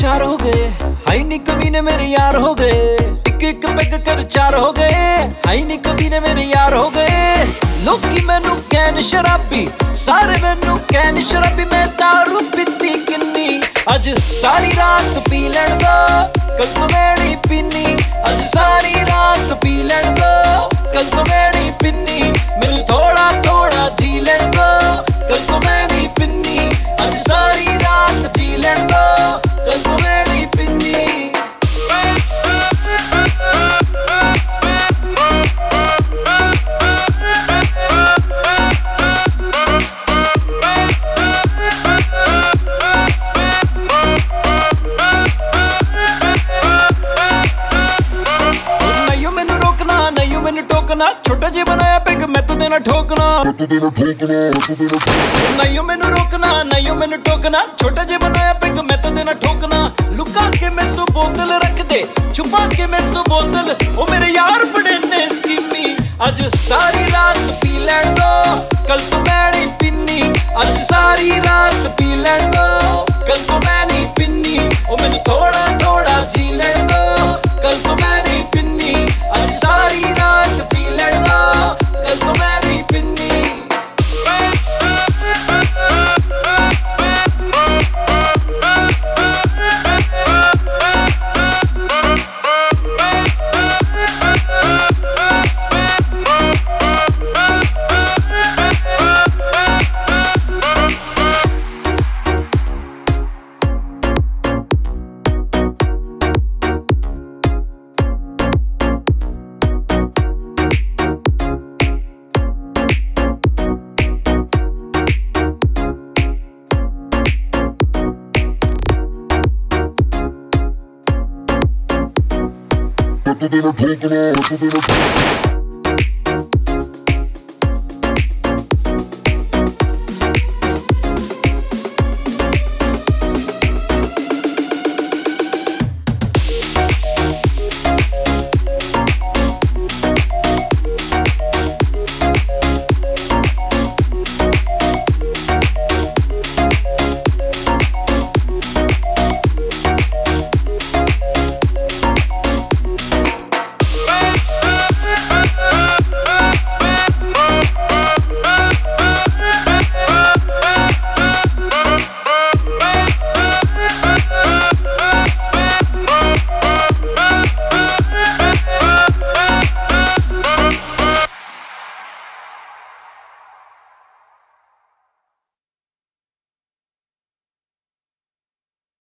चार हो गए, हाई नी कमीने मेरे यार हो गए। एक एक पैग कर चार हो गए, हाई नी कमीने मेरे यार हो गए। लोकी मैनू कहन शराबी, सारे मैनू कहन शराबी। मैं दारू पीती किन्नी, अज सारी रात पी लैण दो, कल तो मैं नहीं पीनी। अज सारी रात पी लैण दो, कल तो मैं नहीं पीनी। मैनू थोड़ा थोड़ा जी लैण दो, कल तो मैं नहीं पीनी। अज सारी रात जी लैण दो, कल तो मैं नहीं पीनी। टोकना छोटा जी बनाया पिग, मैं तो देना ठोकना। नहीं मैनू रोकना, नहीं मैनू टोकना, छोटा जी बनाया पिग, मैं तो देना ठोकना। लुका के मैं तो बोतल रख दे, छुपा के मैं तो बोतल। ओ मेरे यार बड़े ने स्कीमी, आज सारी रात पी लैण दो, कल तो मैं नहीं पीनी। आज सारी रात पी लैण दो, कल तो मैं नहीं पीनी। ओ मैनू थोड़ा थोड़ा जी लैण दो, कल तो मैं नहीं पीनी। आज सारी रात जी लैण दो, कल तो मैं नहीं पीनी। Tú tienes